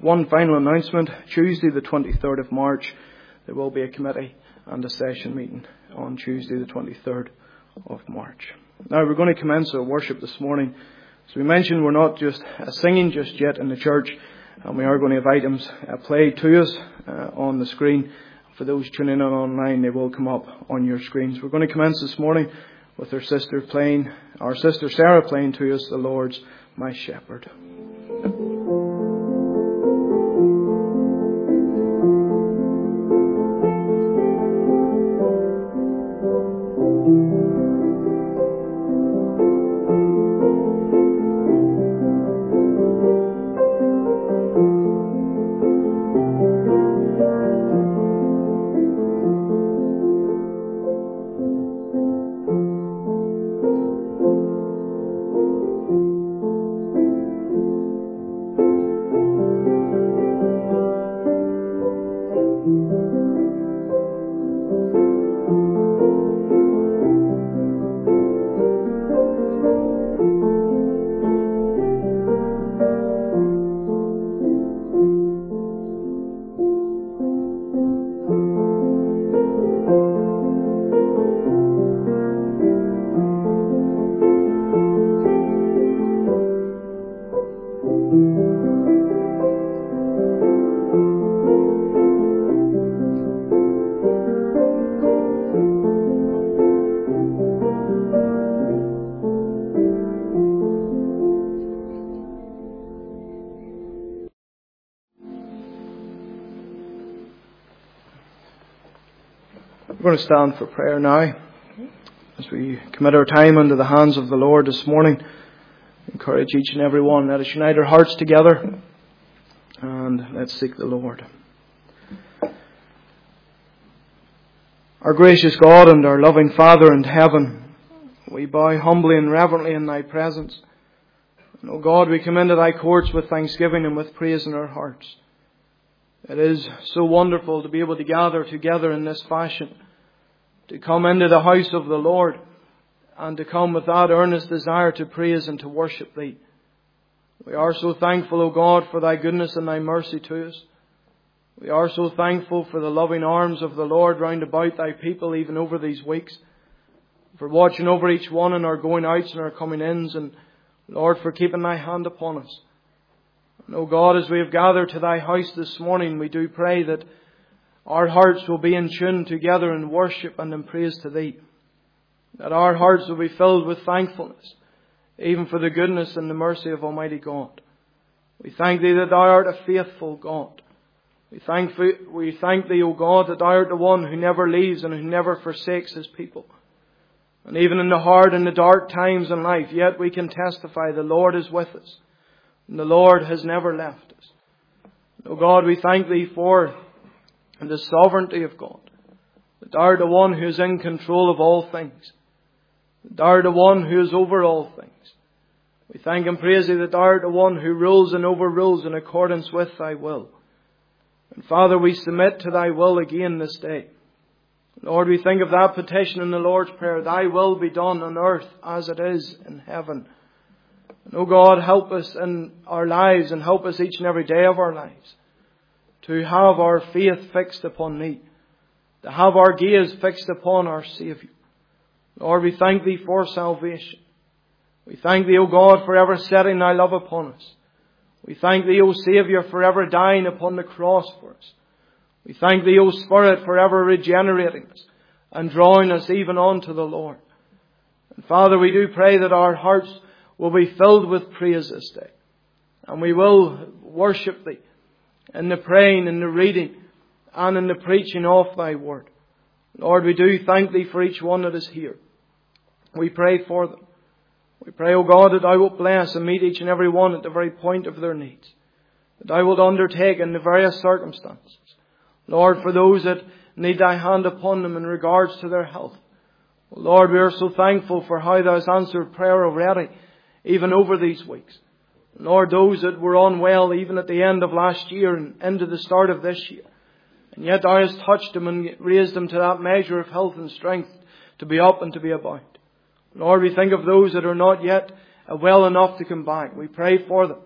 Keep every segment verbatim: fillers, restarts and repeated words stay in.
one final announcement. Tuesday the twenty-third of March, there will be a committee and a session meeting on Tuesday the twenty-third of March. Now we're going to commence our worship this morning. As we mentioned, we're not just uh, singing just yet in the church, and we are going to have items uh, played to us uh, on the screen. For those tuning in online, they will come up on your screens. We're going to commence this morning with our sister playing, our sister Sarah playing to us, "The Lord's My Shepherd." We're going to stand for prayer now as we commit our time into the hands of the Lord this morning. Encourage each and every one. Let us unite our hearts together and let's seek the Lord. Our gracious God and our loving Father in heaven, we bow humbly and reverently in Thy presence. And, O God, we come into Thy courts with thanksgiving and with praise in our hearts. It is so wonderful to be able to gather together in this fashion, to come into the house of the Lord and to come with that earnest desire to praise and to worship Thee. We are so thankful, O God, for Thy goodness and Thy mercy to us. We are so thankful for the loving arms of the Lord round about Thy people even over these weeks, for watching over each one in our going outs and our coming ins, and Lord, for keeping Thy hand upon us. And, O God, as we have gathered to Thy house this morning, we do pray that our hearts will be in tune together in worship and in praise to Thee. That our hearts will be filled with thankfulness, even for the goodness and the mercy of Almighty God. We thank Thee that Thou art a faithful God. We thank, we thank Thee, O God, that Thou art the one who never leaves and who never forsakes His people. And even in the hard and the dark times in life, yet we can testify the Lord is with us. And the Lord has never left us. O God, we thank Thee for the sovereignty of God. That Thou art the one who is in control of all things. That Thou art the one who is over all things. We thank and praise Thee that Thou art the one who rules and overrules in accordance with Thy will. And Father, we submit to Thy will again this day. Lord, we think of that petition in the Lord's Prayer, Thy will be done on earth as it is in heaven. And, O God, help us in our lives and help us each and every day of our lives to have our faith fixed upon Thee, to have our gaze fixed upon our Saviour. Lord, we thank Thee for salvation. We thank Thee, O God, for ever setting Thy love upon us. We thank Thee, O Saviour, for ever dying upon the cross for us. We thank Thee, O Spirit, for ever regenerating us and drawing us even unto the Lord. And Father, we do pray that our hearts will be filled with praise this day. And we will worship Thee in the praying, in the reading, and in the preaching of Thy word. Lord, we do thank Thee for each one that is here. We pray for them. We pray, O God, that Thou wilt bless and meet each and every one at the very point of their needs. That Thou wilt undertake in the various circumstances. Lord, for those that need Thy hand upon them in regards to their health. Lord, we are so thankful for how Thou hast answered prayer already, even over these weeks. Lord, those that were unwell even at the end of last year and into the start of this year. And yet Thou hast touched them and raised them to that measure of health and strength to be up and to be about. Lord, we think of those that are not yet well enough to come back. We pray for them.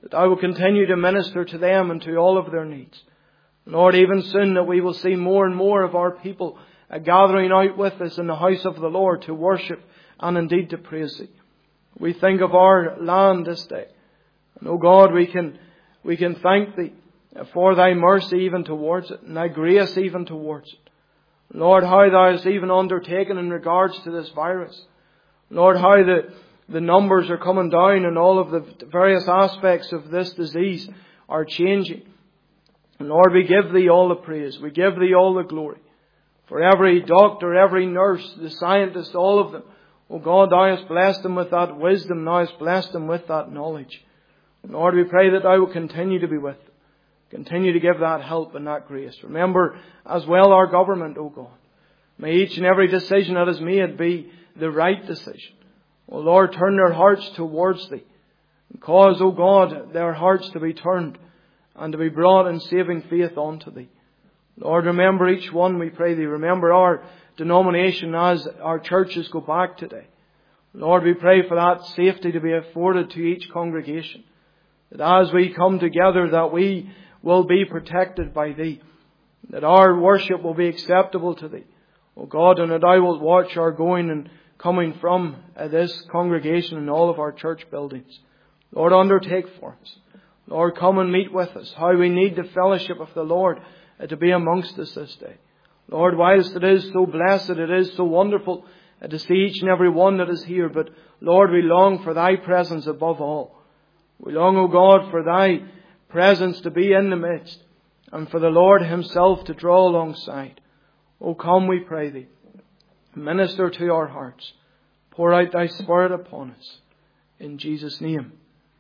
that I will continue to minister to them and to all of their needs. Lord, even soon that we will see more and more of our people uh, gathering out with us in the house of the Lord to worship and indeed to praise Thee. We think of our land this day. And oh God, we can, we can thank Thee for Thy mercy even towards it, and Thy grace even towards it. Lord, how Thou hast even undertaken in regards to this virus. Lord, how the, the numbers are coming down and all of the various aspects of this disease are changing. And Lord, we give Thee all the praise. We give Thee all the glory. For every doctor, every nurse, the scientist, all of them. Oh God, Thou hast blessed them with that wisdom. Thou hast blessed them with that knowledge. Lord, we pray that Thou will continue to be with them. Continue to give that help and that grace. Remember as well our government, O God. May each and every decision that is made be the right decision. O Lord, turn their hearts towards Thee. And cause, O God, their hearts to be turned and to be brought in saving faith unto Thee. Lord, remember each one, we pray Thee. Remember our denomination as our churches go back today. Lord, we pray for that safety to be afforded to each congregation. That as we come together, that we will be protected by Thee. That our worship will be acceptable to Thee. O God, and that Thou wilt watch our going and coming from this congregation and all of our church buildings. Lord, undertake for us. Lord, come and meet with us. How we need the fellowship of the Lord to be amongst us this day. Lord, whilst it is so blessed, it is so wonderful to see each and every one that is here. But Lord, we long for Thy presence above all. We long, O God, for Thy presence to be in the midst, and for the Lord Himself to draw alongside. O come, we pray Thee. Minister to our hearts. Pour out Thy Spirit upon us. In Jesus' name.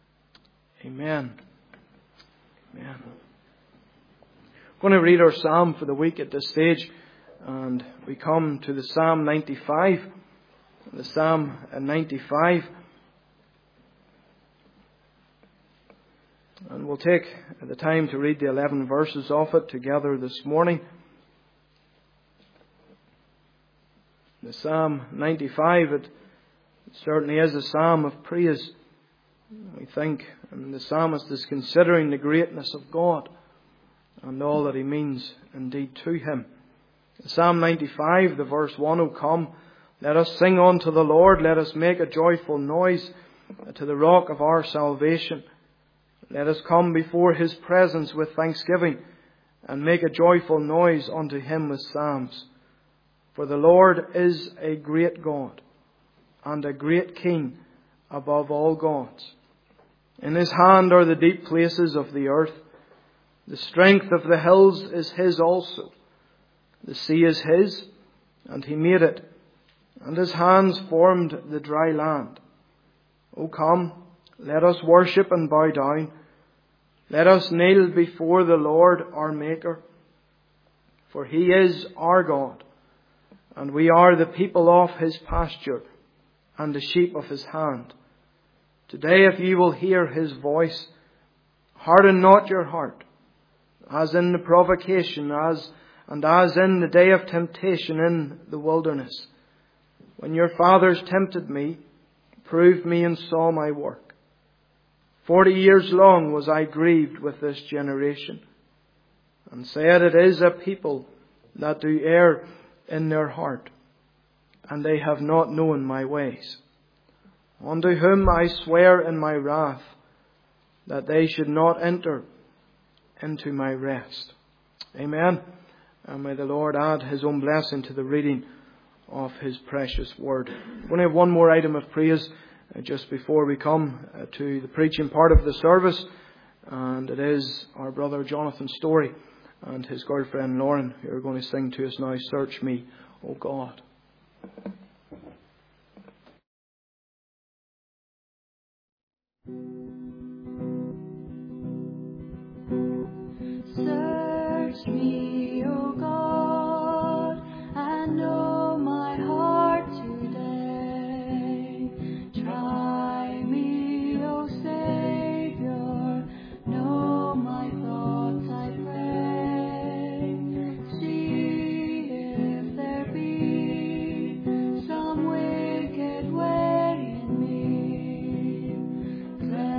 Amen. Amen. I'm going to read our psalm for the week at this stage. And we come to the Psalm ninety-five. The Psalm ninety-five. And we'll take the time to read the eleven verses of it together this morning. The Psalm ninety-five, it certainly is a psalm of praise. We think, and the psalmist is considering the greatness of God and all that He means indeed to Him. Psalm ninety-five, the verse one, O come, let us sing unto the Lord, let us make a joyful noise to the rock of our salvation. Let us come before His presence with thanksgiving, and make a joyful noise unto Him with psalms. For the Lord is a great God, and a great King above all gods. In His hand are the deep places of the earth. The strength of the hills is His also. The sea is His, and He made it, and His hands formed the dry land. O come, let us worship and bow down. Let us kneel before the Lord our Maker. For He is our God, and we are the people of His pasture, and the sheep of His hand. Today, if ye will hear His voice, harden not your heart, as in the provocation, as and as in the day of temptation in the wilderness, when your fathers tempted me, proved me, and saw my work. Forty years long was I grieved with this generation, and said, it is a people that do err in their heart, and they have not known my ways. Unto whom I swear in my wrath, that they should not enter into my rest. Amen. And may the Lord add His own blessing to the reading of His precious word. We're going to have one more item of praise uh, just before we come uh, to the preaching part of the service. And it is our brother Jonathan Story and his girlfriend Lauren who are going to sing to us now, Search Me, O God. Search me, O God, and know my heart today. Try me, O Savior, know my thoughts, I pray. See if there be some wicked way in me.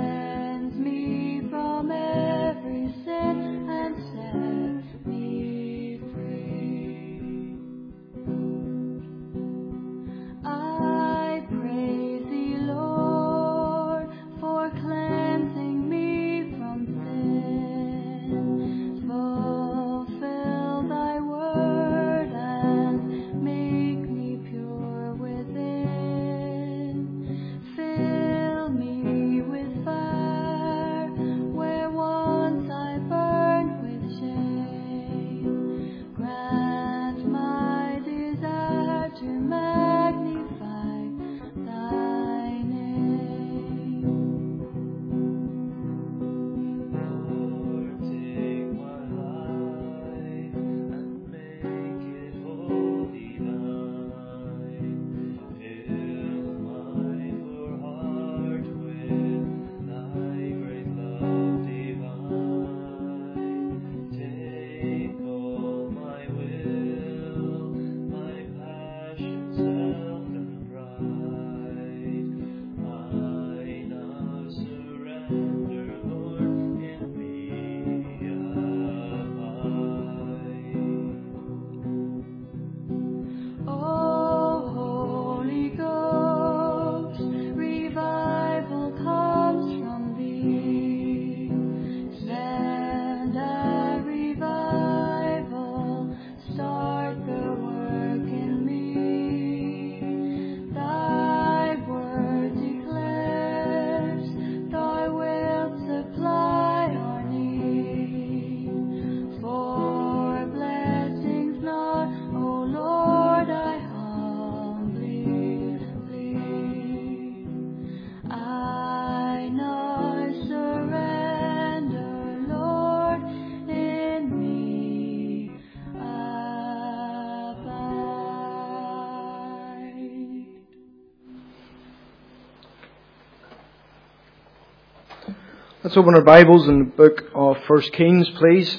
Let's open our Bibles in the book of First Kings, please.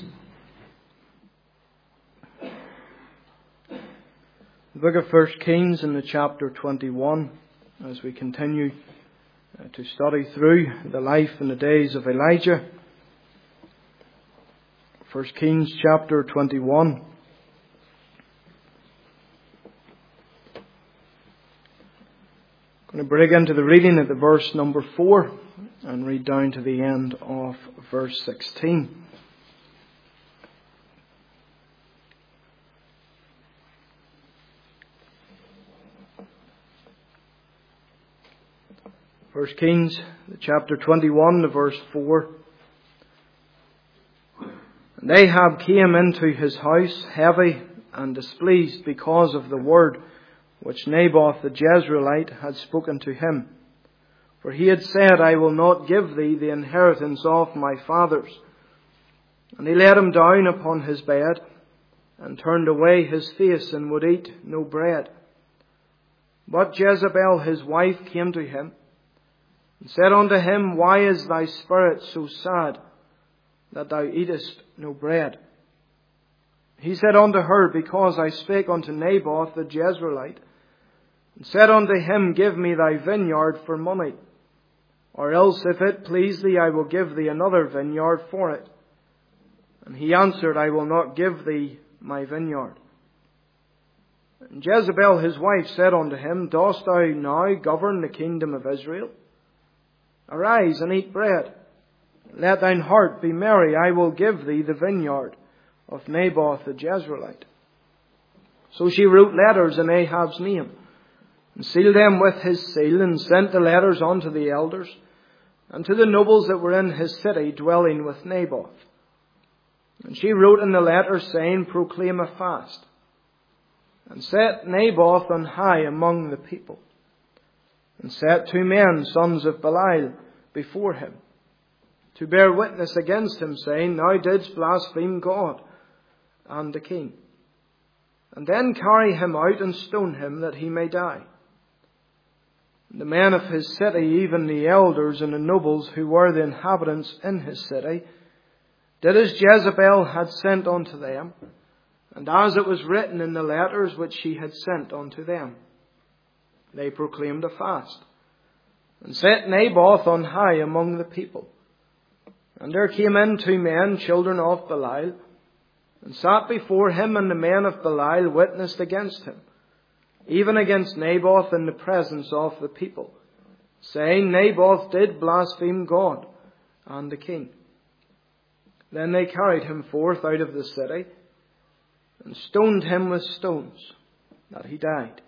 The book of First Kings in the chapter twenty-one, as we continue to study through the life and the days of Elijah. First Kings chapter twenty-one. I'm going to break into the reading at the verse number four and read down to the end of verse sixteen. First Kings, chapter twenty-one, the verse four. And Ahab came into his house heavy and displeased because of the word which Naboth the Jezreelite had spoken to him. For he had said, I will not give thee the inheritance of my fathers. And he let him down upon his bed, and turned away his face, and would eat no bread. But Jezebel his wife came to him, and said unto him, Why is thy spirit so sad, that thou eatest no bread? He said unto her, Because I spake unto Naboth the Jezreelite, and said unto him, Give me thy vineyard for money, or else if it please thee, I will give thee another vineyard for it. And he answered, I will not give thee my vineyard. And Jezebel his wife said unto him, Dost thou now govern the kingdom of Israel? Arise and eat bread. Let thine heart be merry. I will give thee the vineyard of Naboth the Jezreelite. So she wrote letters in Ahab's name, and sealed them with his seal, and sent the letters unto the elders, and to the nobles that were in his city, dwelling with Naboth. And she wrote in the letter, saying, Proclaim a fast, and set Naboth on high among the people, and set two men, sons of Belial, before him, to bear witness against him, saying, Thou didst blaspheme God and the king. And then carry him out and stone him, that he may die. The men of his city, even the elders and the nobles who were the inhabitants in his city, did as Jezebel had sent unto them, and as it was written in the letters which she had sent unto them. They proclaimed a fast, and set Naboth on high among the people. And there came in two men, children of Belial, and sat before him, and the men of Belial witnessed against him, even against Naboth in the presence of the people, saying, Naboth did blaspheme God and the king. Then they carried him forth out of the city, and stoned him with stones, that he died.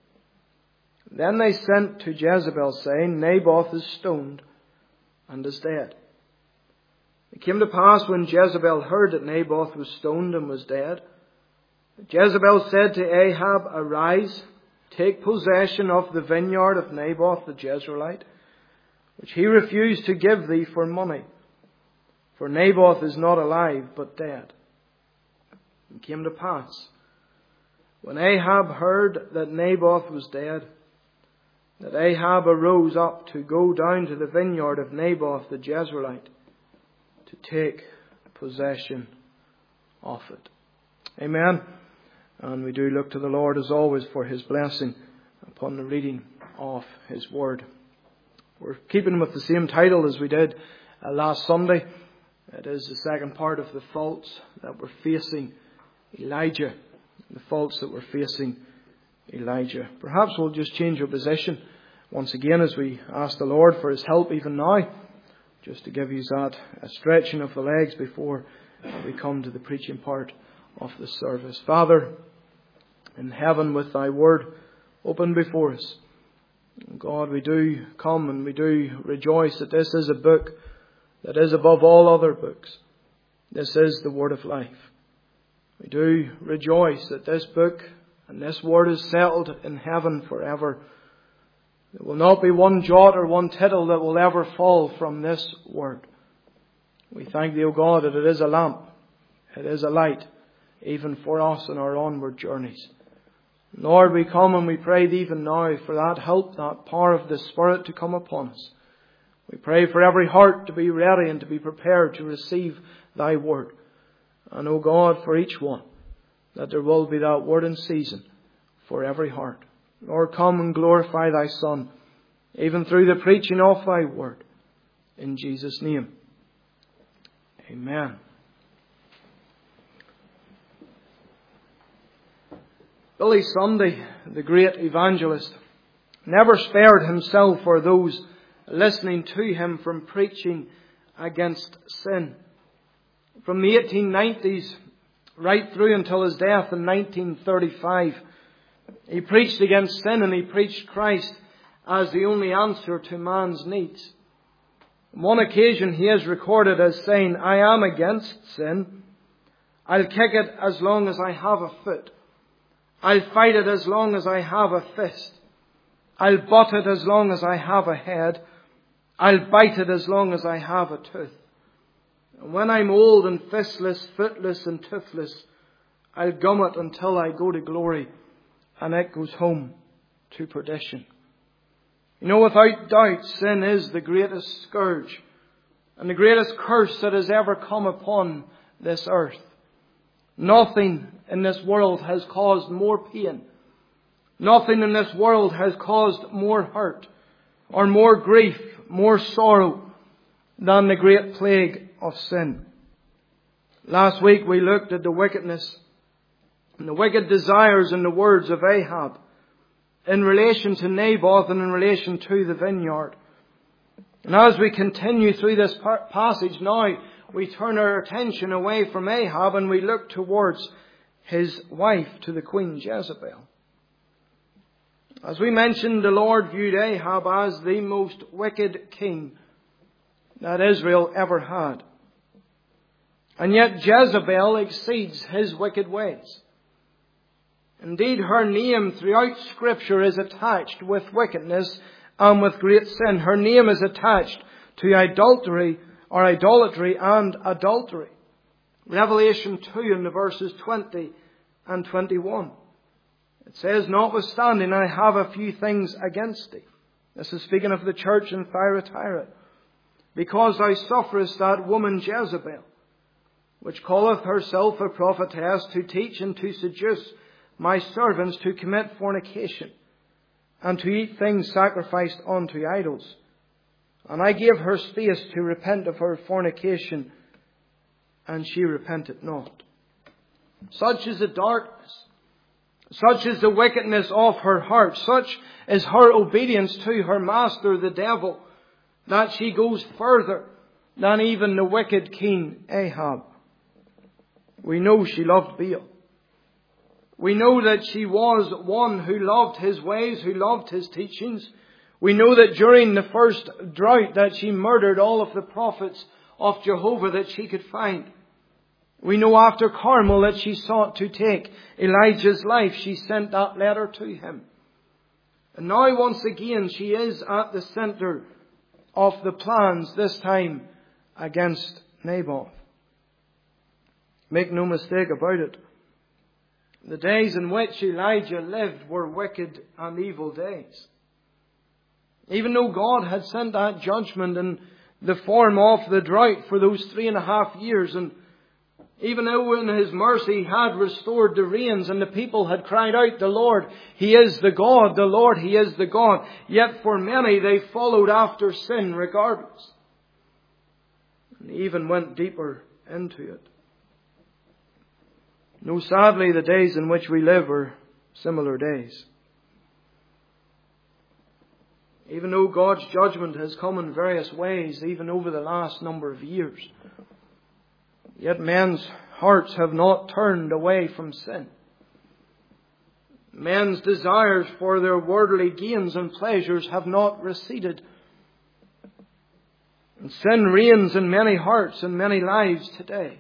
Then they sent to Jezebel, saying, Naboth is stoned, and is dead. It came to pass, when Jezebel heard that Naboth was stoned and was dead, Jezebel said to Ahab, Arise, take possession of the vineyard of Naboth the Jezreelite, which he refused to give thee for money. For Naboth is not alive, but dead. It came to pass, when Ahab heard that Naboth was dead, that Ahab arose up to go down to the vineyard of Naboth the Jezreelite, to take possession of it. Amen. And we do look to the Lord as always for his blessing upon the reading of his word. We're keeping with the same title as we did uh, last Sunday. It is the second part of the faults that were facing Elijah. The faults that were facing Elijah. Perhaps we'll just change our position once again as we ask the Lord for his help even now. Just to give you that a stretching of the legs before we come to the preaching part of the service. Father, in heaven, with thy word open before us, God, we do come and we do rejoice that this is a book that is above all other books. This is the word of life. We do rejoice that this book and this word is settled in heaven forever. There will not be one jot or one tittle that will ever fall from this word. We thank thee, O God, that it is a lamp, it is a light, even for us in our onward journeys. Lord, we come and we pray thee even now for that help, that power of the Spirit to come upon us. We pray for every heart to be ready and to be prepared to receive Thy word. And, O God, for each one, that there will be that word in season for every heart. Lord, come and glorify Thy Son, even through the preaching of Thy word. In Jesus' name. Amen. Billy Sunday, the great evangelist, never spared himself or those listening to him from preaching against sin. From the eighteen nineties right through until his death in nineteen thirty-five, he preached against sin and he preached Christ as the only answer to man's needs. On one occasion he is recorded as saying, "I am against sin. I'll kick it as long as I have a foot. I'll fight it as long as I have a fist. I'll butt it as long as I have a head. I'll bite it as long as I have a tooth. And when I'm old and fistless, footless and toothless, I'll gum it until I go to glory and it goes home to perdition." You know, without doubt, sin is the greatest scourge and the greatest curse that has ever come upon this earth. Nothing in this world has caused more pain. Nothing in this world has caused more hurt or more grief, more sorrow than the great plague of sin. Last week we looked at the wickedness and the wicked desires and the words of Ahab in relation to Naboth and in relation to the vineyard. And as we continue through this passage now, we turn our attention away from Ahab and we look towards his wife, to the Queen Jezebel. As we mentioned, the Lord viewed Ahab as the most wicked king that Israel ever had. And yet Jezebel exceeds his wicked ways. Indeed, her name throughout Scripture is attached with wickedness and with great sin. Her name is attached to adultery or idolatry and adultery. Revelation two in the verses twenty and twenty-one. It says, "Notwithstanding, I have a few things against thee." This is speaking of the church in Thyatira. "Because thou sufferest that woman Jezebel, which calleth herself a prophetess, to teach and to seduce my servants to commit fornication, and to eat things sacrificed unto idols. And I gave her space to repent of her fornication, and she repented not." Such is the darkness. Such is the wickedness of her heart. Such is her obedience to her master, the devil, that she goes further than even the wicked King Ahab. We know she loved Baal. We know that she was one who loved his ways, who loved his teachings. We know that during the first drought that she murdered all of the prophets of Jehovah that she could find. We know after Carmel that she sought to take Elijah's life. She sent that letter to him. And now once again she is at the center of the plans, this time against Naboth. Make no mistake about it. The days in which Elijah lived were wicked and evil days. Even though God had sent that judgment in the form of the drought for those three and a half years, and even though in His mercy He had restored the rains and the people had cried out, "The Lord, He is the God, the Lord, He is the God," yet for many they followed after sin regardless. And even went deeper into it. No, sadly, the days in which we live are similar days. Even though God's judgment has come in various ways, even over the last number of years, yet men's hearts have not turned away from sin. Men's desires for their worldly gains and pleasures have not receded. And sin reigns in many hearts and many lives today.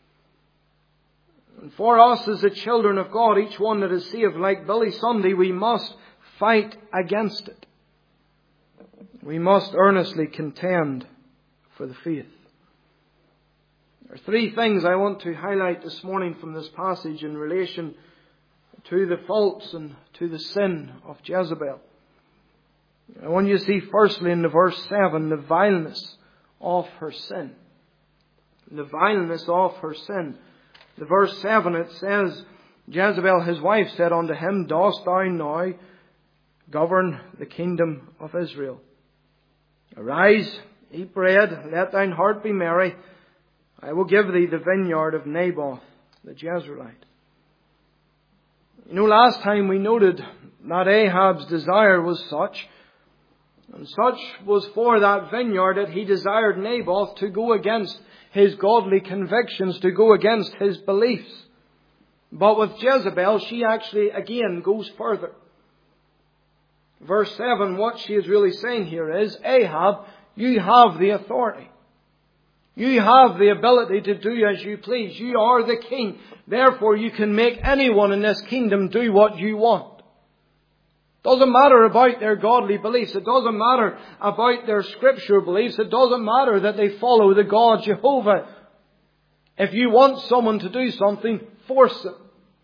And for us as the children of God, each one that is saved, like Billy Sunday, we must fight against it. We must earnestly contend for the faith. There are three things I want to highlight this morning from this passage in relation to the faults and to the sin of Jezebel. I want you to see firstly in the verse seven the vileness of her sin. The vileness of her sin. The verse seven, it says, Jezebel his wife said unto him, Dost thou now govern the kingdom of Israel? Arise, eat bread, let thine heart be merry. I will give thee the vineyard of Naboth the Jezreelite. You know, last time we noted that Ahab's desire was such, and such was for that vineyard that he desired Naboth to go against his godly convictions, to go against his beliefs. But with Jezebel, she actually again goes further. Verse seven, what she is really saying here is, Ahab, you have the authority. You have the ability to do as you please. You are the king. Therefore, you can make anyone in this kingdom do what you want. It doesn't matter about their godly beliefs. It doesn't matter about their scripture beliefs. It doesn't matter that they follow the God Jehovah. If you want someone to do something, force them.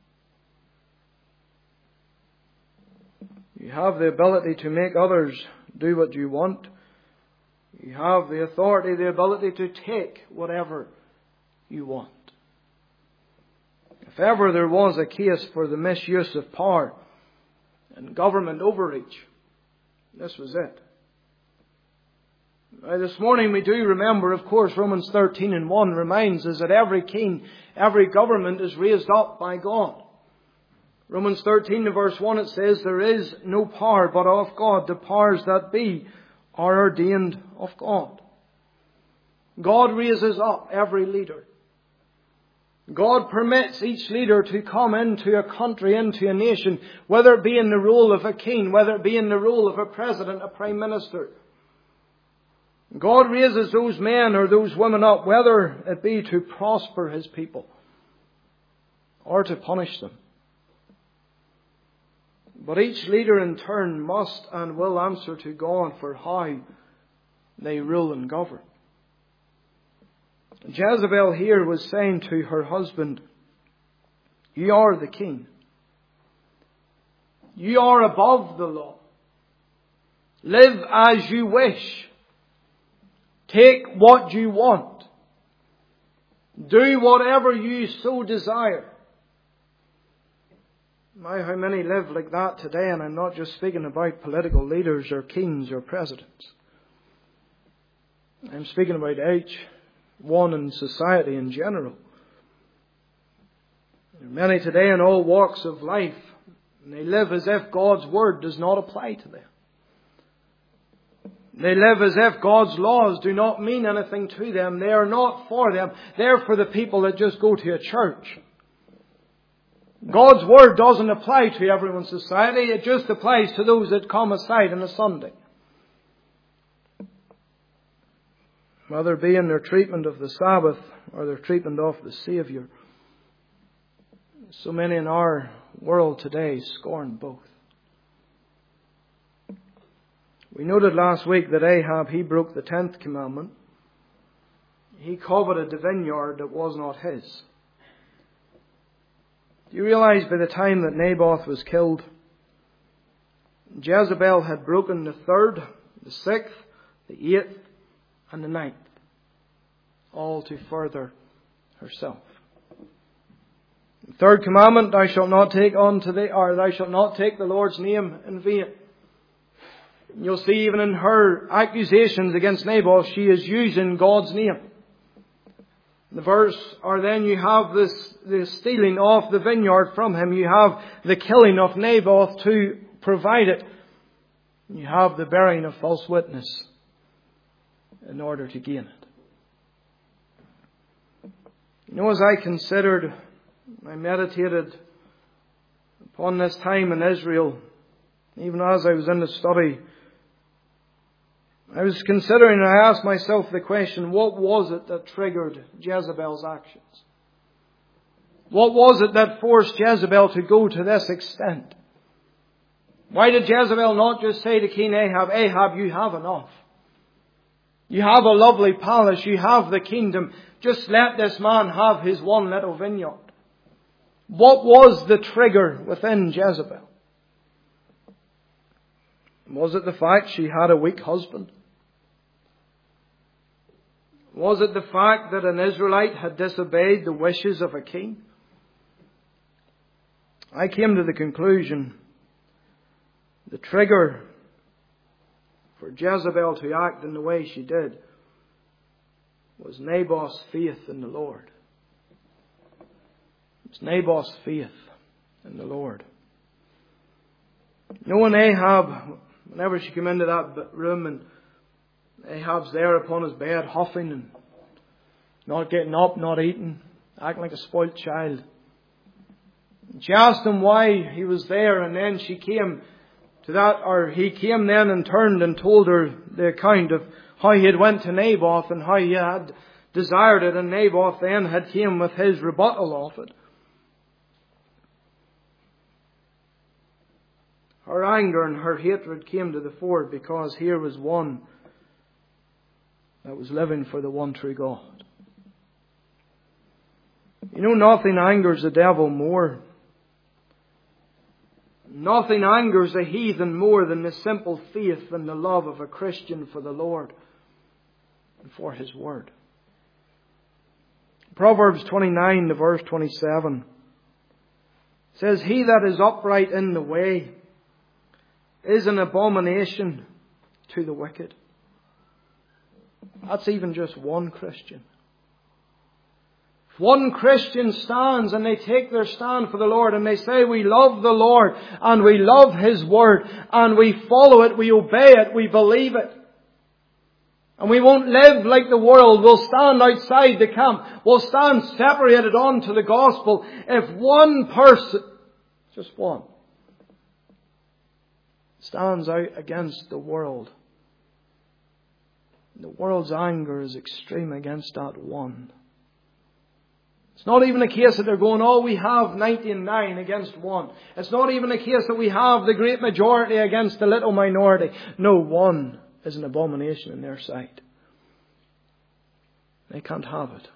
You have the ability to make others do what you want. You have the authority, the ability to take whatever you want. If ever there was a case for the misuse of power and government overreach, this was it. Now, this morning we do remember, of course, Romans thirteen and one reminds us that every king, every government is raised up by God. Romans thirteen and verse one, it says, There is no power but of God. The powers that be are ordained of God. God raises up every leader. God permits each leader to come into a country, into a nation, whether it be in the role of a king, whether it be in the role of a president, a prime minister. God raises those men or those women up, whether it be to prosper His people or to punish them. But each leader in turn must and will answer to God for how they rule and govern. Jezebel here was saying to her husband, You are the king. You are above the law. Live as you wish. Take what you want. Do whatever you so desire. My, how many live like that today, and I'm not just speaking about political leaders or kings or presidents. I'm speaking about each one in society in general. There are many today in all walks of life, and they live as if God's word does not apply to them. They live as if God's laws do not mean anything to them. They are not for them. They're for the people that just go to a church. God's word doesn't apply to everyone's society. It just applies to those that come aside on a Sunday. Whether it be in their treatment of the Sabbath or their treatment of the Saviour. So many in our world today scorn both. We noted last week that Ahab, he broke the tenth commandment. He coveted the vineyard that was not his. Do you realize by the time that Naboth was killed, Jezebel had broken the third, the sixth, the eighth, and the ninth, all to further herself. The third commandment, thou shalt not take unto thee, or thou shalt not take the Lord's name in vain. You'll see even in her accusations against Naboth, she is using God's name. The verse, or then you have this, the stealing of the vineyard from him. You have the killing of Naboth to provide it. You have the bearing of false witness in order to gain it. You know, as I considered, I meditated upon this time in Israel, even as I was in the study, I was considering, and I asked myself the question, what was it that triggered Jezebel's actions? What was it that forced Jezebel to go to this extent? Why did Jezebel not just say to King Ahab, Ahab, you have enough. You have a lovely palace. You have the kingdom. Just let this man have his one little vineyard. What was the trigger within Jezebel? Was it the fact she had a weak husband? Was it the fact that an Israelite had disobeyed the wishes of a king? I came to the conclusion the trigger for Jezebel to act in the way she did was Naboth's faith in the Lord. It was Naboth's faith in the Lord. You know, when Ahab, whenever she came into that room and Ahab's there upon his bed, huffing and not getting up, not eating, acting like a spoilt child. She asked him why he was there, and then she came to that, or he came then and turned and told her the account of how he had went to Naboth and how he had desired it, and Naboth then had came with his rebuttal of it. Her anger and her hatred came to the fore because here was one that was living for the one true God. You know, nothing angers the devil more. Nothing angers a heathen more than the simple faith and the love of a Christian for the Lord and for His Word. Proverbs twenty-nine, the verse twenty-seven says, "He that is upright in the way is an abomination to the wicked." That's even just one Christian. If one Christian stands and they take their stand for the Lord and they say, we love the Lord and we love His Word and we follow it, we obey it, we believe it. And we won't live like the world. We'll stand outside the camp. We'll stand separated onto the gospel. If one person, just one, stands out against the world, the world's anger is extreme against that one. It's not even a case that they're going, oh, we have ninety-nine against one. It's not even a case that we have the great majority against the little minority. No, one is an abomination in their sight. They can't have it.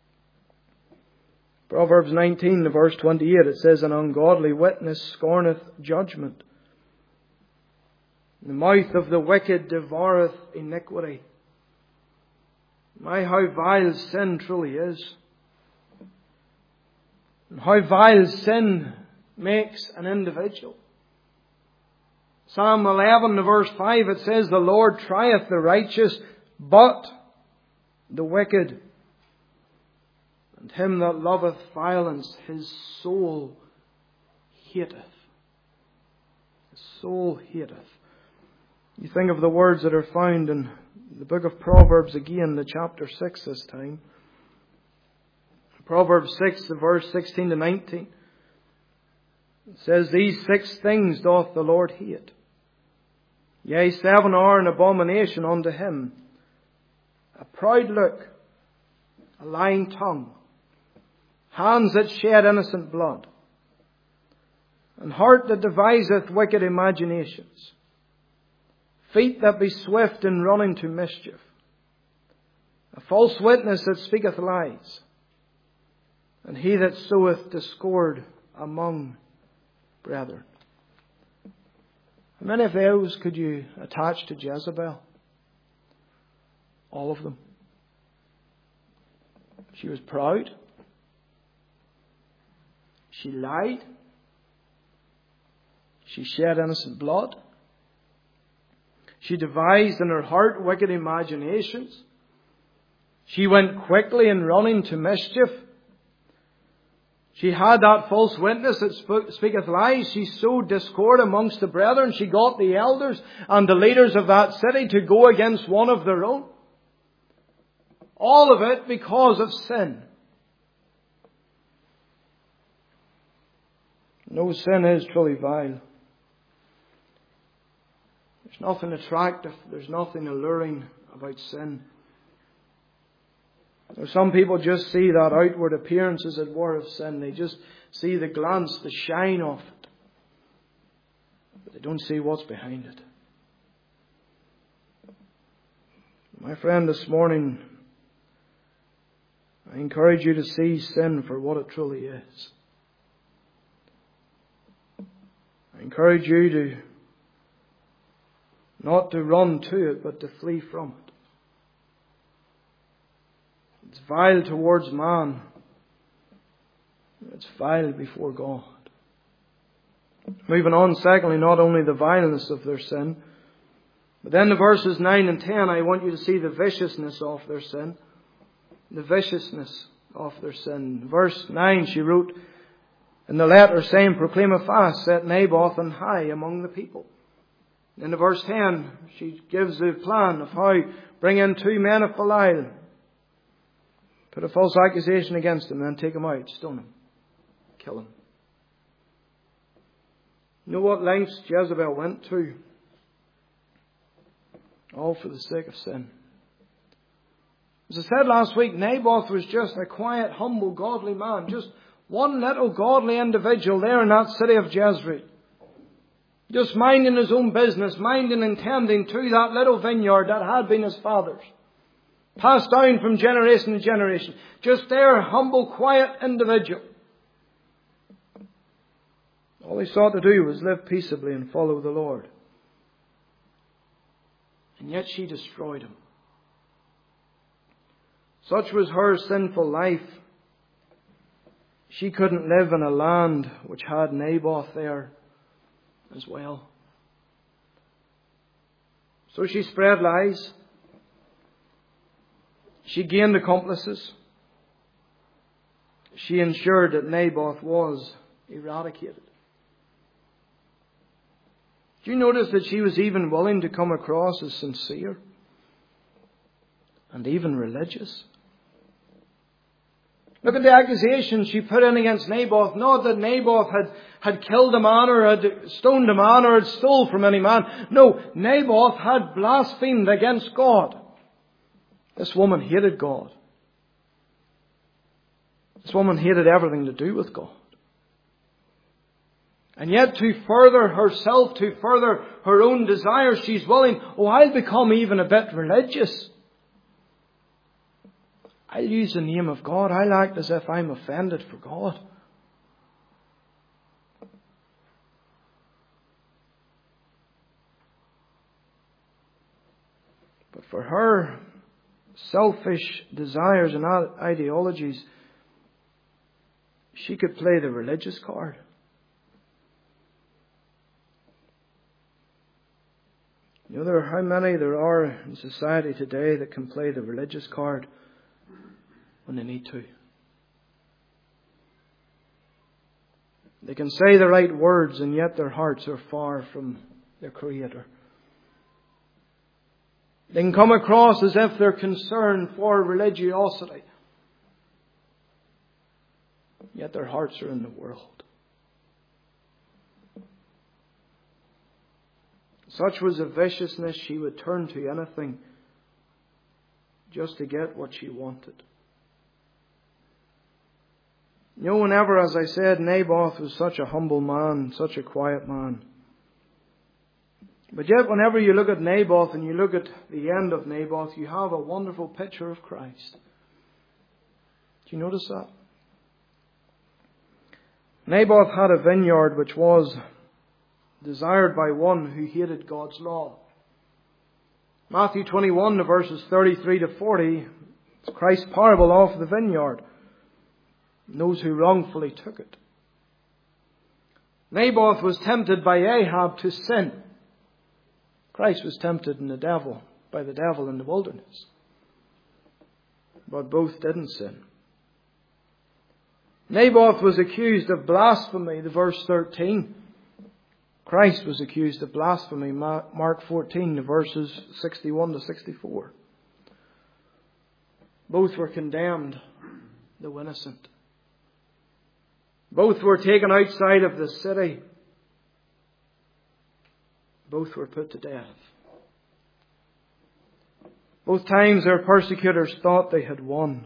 Proverbs nineteen, the verse twenty-eight, it says, "An ungodly witness scorneth judgment. The mouth of the wicked devoureth iniquity." My, how vile sin truly is. And how vile sin makes an individual. Psalm eleven, the verse five, it says, "The Lord trieth the righteous, but the wicked. And him that loveth violence, his soul hateth." His soul hateth. You think of the words that are found in the book of Proverbs again, the chapter six this time. Proverbs six, the verse sixteen to nineteen. It says, "These six things doth the Lord hate. Yea, seven are an abomination unto Him. A proud look, a lying tongue, hands that shed innocent blood, an heart that deviseth wicked imaginations, feet that be swift in running to mischief, a false witness that speaketh lies, and he that soweth discord among brethren." How many of those could you attach to Jezebel? All of them. She was proud. She lied. She shed innocent blood. She devised in her heart wicked imaginations. She went quickly in running to mischief. She had that false witness that speaketh lies. She sowed discord amongst the brethren. She got the elders and the leaders of that city to go against one of their own. All of it because of sin. No, sin is truly vile. There's nothing attractive. There's nothing alluring about sin. Some people just see that outward appearance, as it were, of sin. They just see the glance, the shine of it. But they don't see what's behind it. My friend, this morning, I encourage you to see sin for what it truly is. I encourage you to Not to run to it, but to flee from it. It's vile towards man. It's vile before God. Moving on, secondly, not only the vileness of their sin, but then the verses nine and ten, I want you to see the viciousness of their sin. The viciousness of their sin. Verse nine, she wrote in the letter saying, proclaim a fast, set Naboth on high among the people. In the verse ten, she gives the plan of how bring in two men of Belial, put a false accusation against him, then take him out, stone him, kill him. You know what lengths Jezebel went to? All for the sake of sin. As I said last week, Naboth was just a quiet, humble, godly man. Just one little godly individual there in that city of Jezreel. Just minding his own business, minding and tending to that little vineyard that had been his father's. Passed down from generation to generation. Just there, humble, quiet individual. All he sought to do was live peaceably and follow the Lord. And yet she destroyed him. Such was her sinful life. She couldn't live in a land which had Naboth there as well. So she spread lies. She gained accomplices. She ensured that Naboth was eradicated. Do you notice that she was even willing to come across as sincere and even religious? Look at the accusations she put in against Naboth. Not that Naboth had, had killed a man or had stoned a man or had stole from any man. No, Naboth had blasphemed against God. This woman hated God. This woman hated everything to do with God. And yet to further herself, to further her own desires, she's willing, oh, I'll become even a bit religious. I'll use the name of God. I'll act as if I'm offended for God. But for her selfish desires and ideologies, she could play the religious card. You know, there are how many there are in society today that can play the religious card when they need to. They can say the right words and yet their hearts are far from their Creator. They can come across as if they're concerned for religiosity, yet their hearts are in the world. Such was the viciousness, she would turn to anything just to get what she wanted. You know, whenever, as I said, Naboth was such a humble man, such a quiet man. But yet, whenever you look at Naboth and you look at the end of Naboth, you have a wonderful picture of Christ. Do you notice that? Naboth had a vineyard which was desired by one who hated God's law. Matthew twenty-one, the verses thirty-three to forty, it's Christ's parable of the vineyard. And those who wrongfully took it. Naboth was tempted by Ahab to sin. Christ was tempted in the devil, by the devil in the wilderness. But both didn't sin. Naboth was accused of blasphemy, the verse thirteen. Christ was accused of blasphemy, Mark fourteen, the verses sixty-one to sixty-four. Both were condemned, though innocent. Both were taken outside of the city. Both were put to death. Both times their persecutors thought they had won.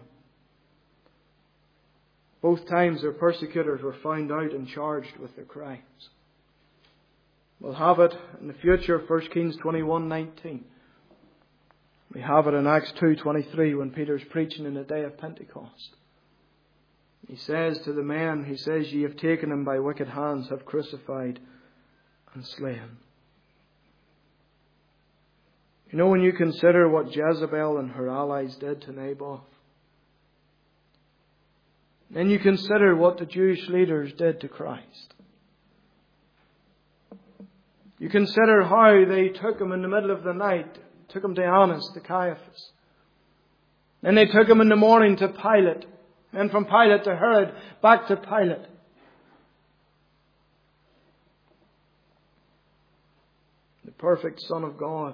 Both times their persecutors were found out and charged with their crimes. We'll have it in the future, First Kings twenty-one nineteen. We have it in Acts two twenty-three when Peter's preaching in the day of Pentecost. He says to the men, he says, ye have taken him by wicked hands, have crucified and slain. You know, when you consider what Jezebel and her allies did to Naboth, then you consider what the Jewish leaders did to Christ. You consider how they took him in the middle of the night, took him to Annas, to Caiaphas. Then they took him in the morning to Pilate. Then from Pilate to Herod, back to Pilate. The perfect Son of God.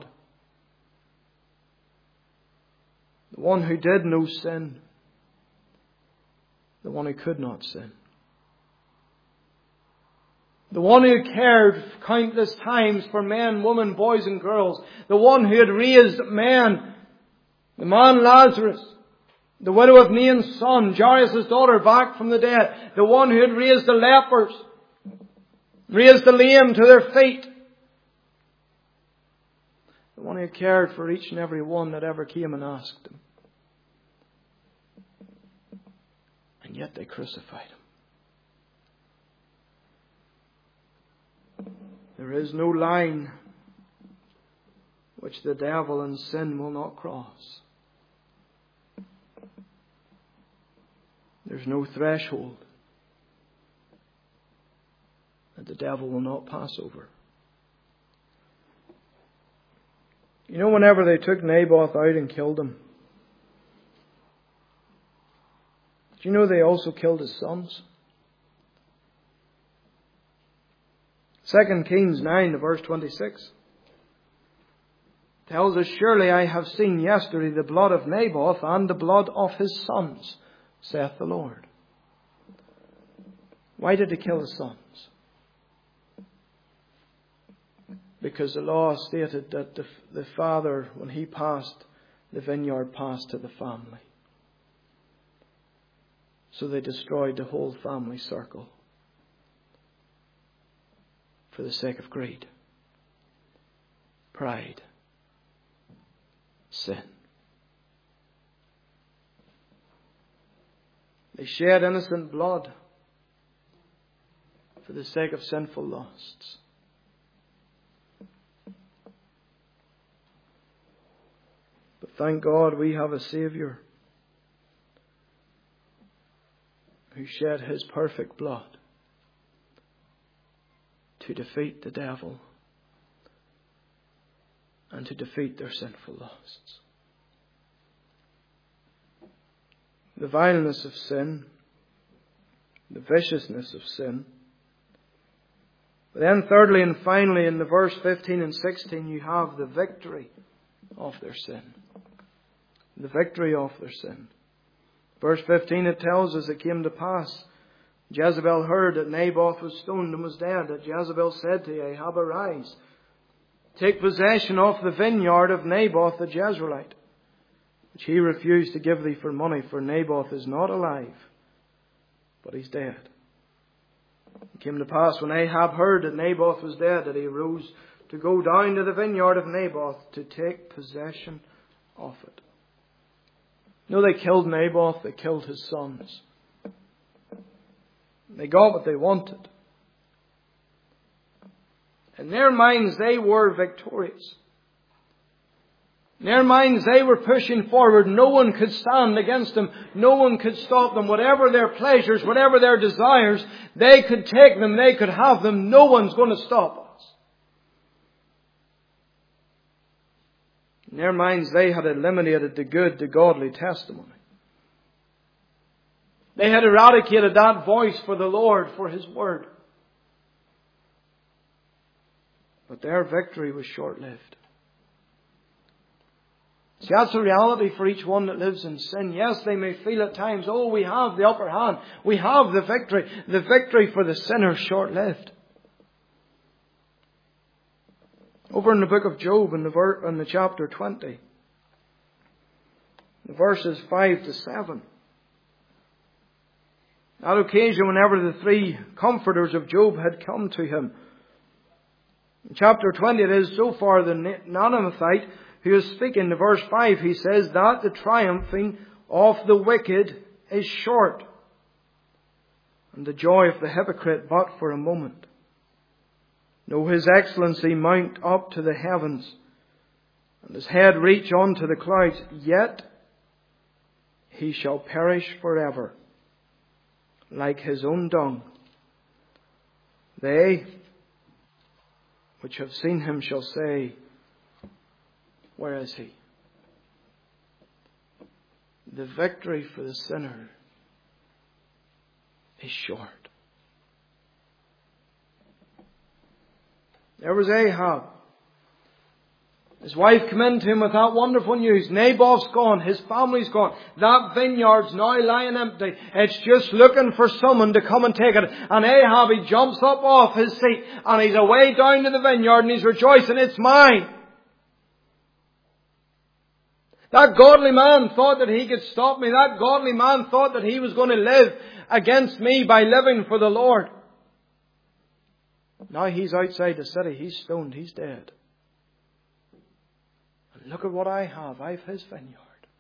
The one who did no sin. The one who could not sin. The one who cared countless times for men, women, boys and girls. The one who had raised men. The man Lazarus. The widow of Nain's son, Jairus' daughter, back from the dead. The one who had raised the lepers. Raised the lame to their feet. The one who cared for each and every one that ever came and asked him. And yet they crucified him. There is no line which the devil and sin will not cross. There's no threshold that the devil will not pass over. You know, whenever they took Naboth out and killed him, do you know they also killed his sons? Second Kings nine, verse twenty-six tells us, "Surely I have seen yesterday the blood of Naboth and the blood of his sons, saith the Lord." Why did he kill his sons? Because the law stated that the, the father, when he passed, the vineyard passed to the family. So they destroyed the whole family circle for the sake of greed, pride, sin. They shed innocent blood for the sake of sinful lusts. But thank God we have a Saviour who shed his perfect blood to defeat the devil and to defeat their sinful lusts. The vileness of sin, the viciousness of sin. But then thirdly and finally in the verse fifteen and sixteen you have the victory of their sin. The victory of their sin. Verse fifteen, it tells us it came to pass. Jezebel heard that Naboth was stoned and was dead. That Jezebel said to Ahab, "Arise, take possession of the vineyard of Naboth the Jezreelite, which he refused to give thee for money, for Naboth is not alive, but he's dead." It came to pass when Ahab heard that Naboth was dead, that he arose to go down to the vineyard of Naboth to take possession of it. No, they killed Naboth, they killed his sons. They got what they wanted. In their minds, they were victorious. In their minds, they were pushing forward. No one could stand against them. No one could stop them. Whatever their pleasures, whatever their desires, they could take them, they could have them. No one's going to stop us. In their minds, they had eliminated the good, the godly testimony. They had eradicated that voice for the Lord, for His Word. But their victory was short-lived. See, that's a reality for each one that lives in sin. Yes, they may feel at times, oh, we have the upper hand. We have the victory. The victory for the sinner is short-lived. Over in the book of Job, in the, ver- in the chapter twenty, the verses five to seven. That occasion, whenever the three comforters of Job had come to him. In chapter twenty, it is so far the Nanamathite who is speaking. In verse five, he says that the triumphing of the wicked is short, and the joy of the hypocrite but for a moment. No, his excellency mount up to the heavens, and his head reach unto the clouds, yet he shall perish forever, like his own dung. They which have seen him shall say, where is he? The victory for the sinner is short. There was Ahab. His wife came in to him with that wonderful news. Naboth's gone. His family's gone. That vineyard's now lying empty. It's just looking for someone to come and take it. And Ahab, he jumps up off his seat and he's away down to the vineyard and he's rejoicing. It's mine. That godly man thought that he could stop me. That godly man thought that he was going to live against me by living for the Lord. Now he's outside the city. He's stoned. He's dead. And look at what I have. I have his vineyard.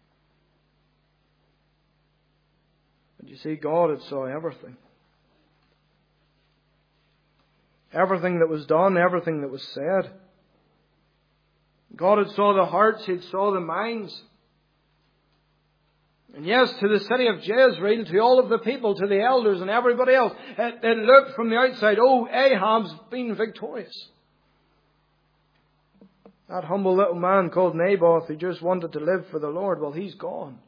But you see, God had saw everything. Everything that was done, everything that was said. God had saw the hearts, He had saw the minds. And yes, to the city of Jezreel, to all of the people, to the elders and everybody else, it, it looked from the outside, oh, Ahab's been victorious. That humble little man called Naboth who just wanted to live for the Lord, well, he's gone.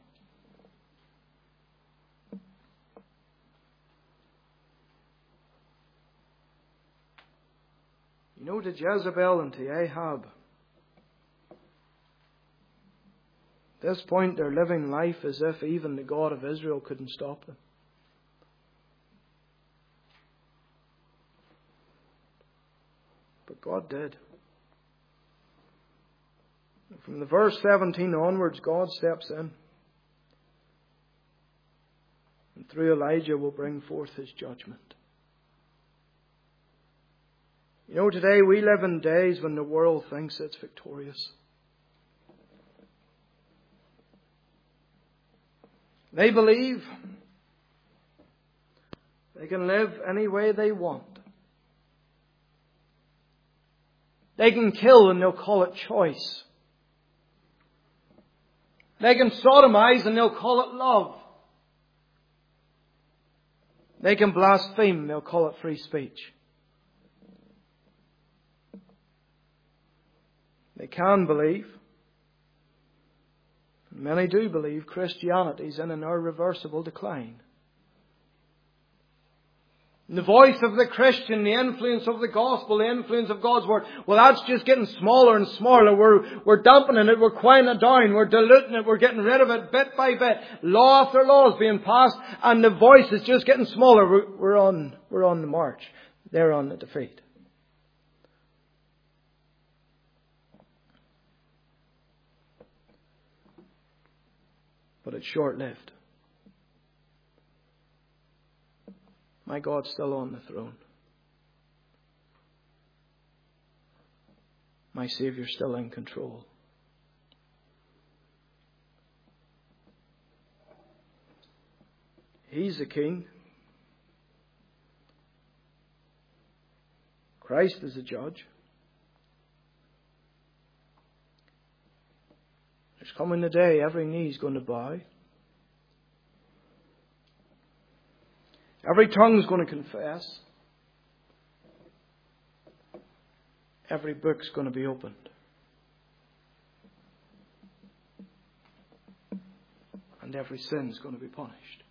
You know, to Jezebel and to Ahab, at this point they're living life as if even the God of Israel couldn't stop them. But God did. From the verse seventeen onwards, God steps in. And through Elijah will bring forth His judgment. You know, today we live in days when the world thinks it's victorious. They believe they can live any way they want. They can kill and they'll call it choice. They can sodomize and they'll call it love. They can blaspheme, they'll call it free speech. They can believe. Many do believe Christianity is in an irreversible decline. The voice of the Christian, the influence of the gospel, the influence of God's word, well, that's just getting smaller and smaller. We're, we're dampening it, we're quieting it down, we're diluting it, we're getting rid of it bit by bit. Law after law is being passed and the voice is just getting smaller. We're, we're on, we're on the march. They're on the defeat. But it's short-lived. My God's still on the throne. My Saviour's still in control. He's the King. Christ is the judge. There's coming a day every knee's going to bow. Every tongue's going to confess. Every book's going to be opened. And every sin's going to be punished.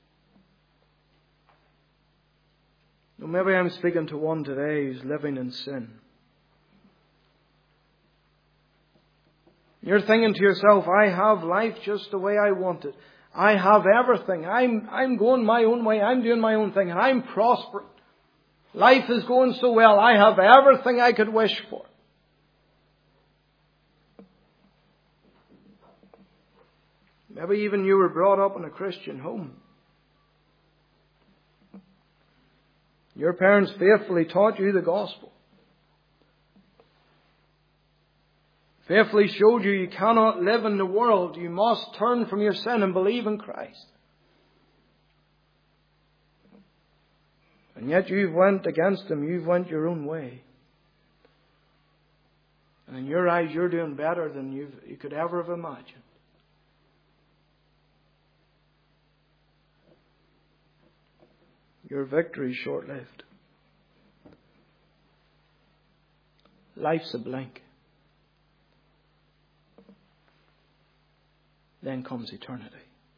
Now, maybe I'm speaking to one today who's living in sin. You're thinking to yourself, I have life just the way I want it. I have everything. I'm, I'm going my own way. I'm doing my own thing. And I'm prospering. Life is going so well. I have everything I could wish for. Maybe even you were brought up in a Christian home. Your parents faithfully taught you the gospel. Faithfully showed you you cannot live in the world. You must turn from your sin and believe in Christ. And yet you've went against Him. You've went your own way. And in your eyes, you're doing better than you've, you could ever have imagined. Your victory is short-lived. Life's a blink. Then comes eternity.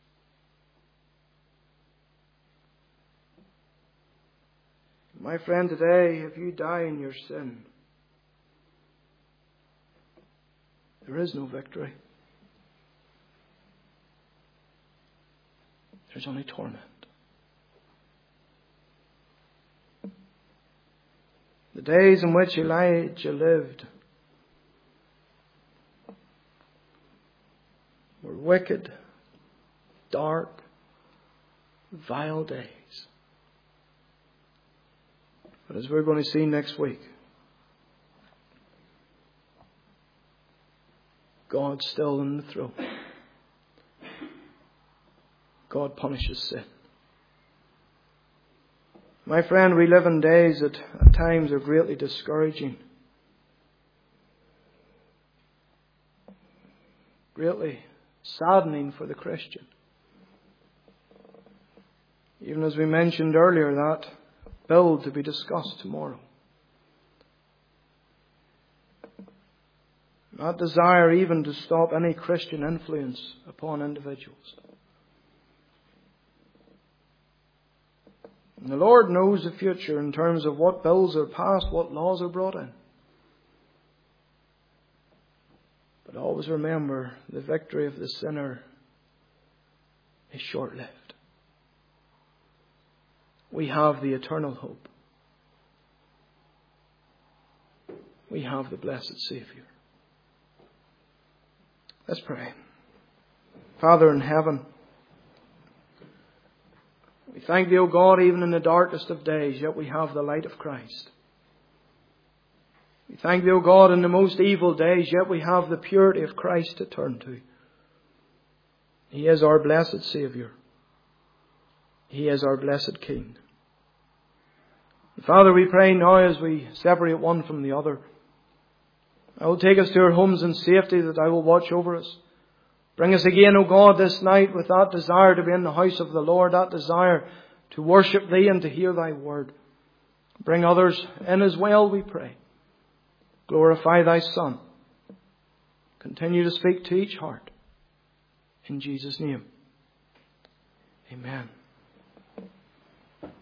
My friend, today, if you die in your sin, there is no victory. There's only torment. The days in which Elijah lived were wicked, dark, vile days. But as we're going to see next week, God's still on the throne. God punishes sin. My friend, we live in days that at times are greatly discouraging. Greatly saddening for the Christian. Even as we mentioned earlier, that bill to be discussed tomorrow. That desire even to stop any Christian influence upon individuals. And the Lord knows the future in terms of what bills are passed, what laws are brought in. But always remember, the victory of the sinner is short-lived. We have the eternal hope. We have the blessed Savior. Let's pray. Father in heaven, we thank Thee, O God, even in the darkest of days, yet we have the light of Christ. We thank Thee, O God, in the most evil days, yet we have the purity of Christ to turn to. He is our blessed Savior. He is our blessed King. And Father, we pray now as we separate one from the other, I will take us to our homes in safety, that I will watch over us. Bring us again, O God, this night with that desire to be in the house of the Lord, that desire to worship Thee and to hear Thy word. Bring others in as well, we pray. Glorify Thy Son. Continue to speak to each heart. In Jesus' name. Amen.